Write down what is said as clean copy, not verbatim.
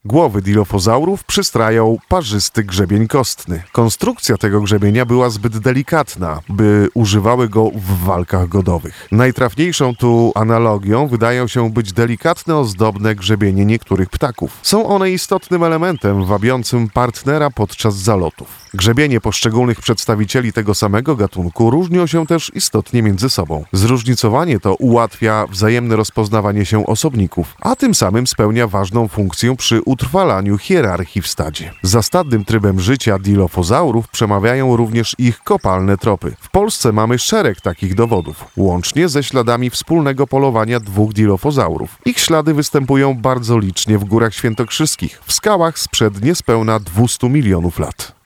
Głowy dilofozaurów przystrajał parzysty grzebień kostny. Konstrukcja tego grzebienia była zbyt delikatna, by używały go w walkach godowych. Najtrafniejszą tu analogią wydają się być delikatne, ozdobne grzebienie niektórych ptaków. Są one istotnym elementem wabiącym partnera podczas zalotów. Grzebienie poszczególnych przedstawicieli tego samego gatunku różnią się też istotnie między sobą. Zróżnicowanie to ułatwia wzajemne rozpoznawanie się osobników, a tym samym spełnia ważną funkcję przy utrwalaniu hierarchii w stadzie. Za stadnym trybem życia dilofozaurów przemawiają również ich kopalne tropy. W Polsce mamy szereg takich dowodów, łącznie ze śladami wspólnego polowania dwóch dilofozaurów. Ich ślady występują bardzo licznie w Górach Świętokrzyskich, w skałach sprzed niespełna 200 milionów lat.